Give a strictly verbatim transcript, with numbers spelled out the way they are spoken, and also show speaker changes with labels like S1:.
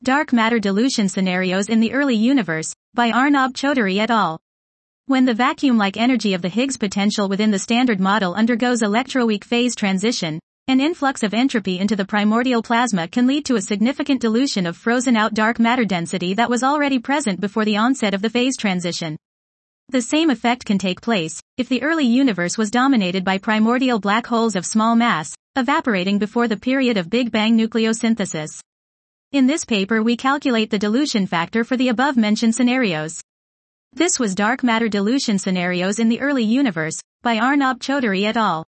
S1: Dark Matter Dilution Scenarios in the Early Universe, by Arnab Chaudhary et al. When the vacuum-like energy of the Higgs potential within the Standard Model undergoes electroweak phase transition, an influx of entropy into the primordial plasma can lead to a significant dilution of frozen-out dark matter density that was already present before the onset of the phase transition. The same effect can take place if the early universe was dominated by primordial black holes of small mass, evaporating before the period of Big Bang nucleosynthesis. In this paper we calculate the dilution factor for the above-mentioned scenarios. This was Dark Matter Dilution Scenarios in the Early Universe, by Arnab Chaudhary et al.